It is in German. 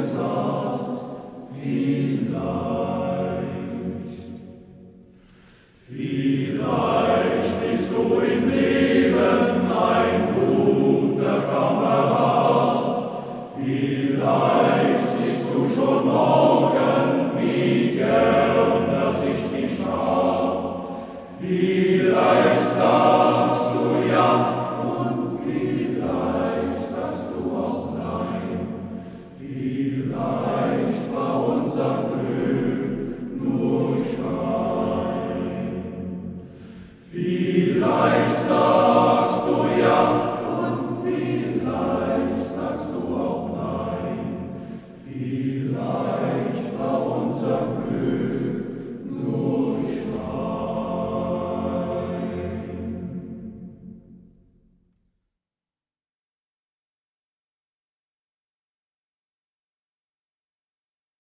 besaßt, vielleicht bist du im Leben ein guter Kamerad, vielleicht siehst du schon morgen, wie gern er sich dich schaut, vielleicht sagst du ja und vielleicht sagst du auch nein, vielleicht war unser Glück nur Schein.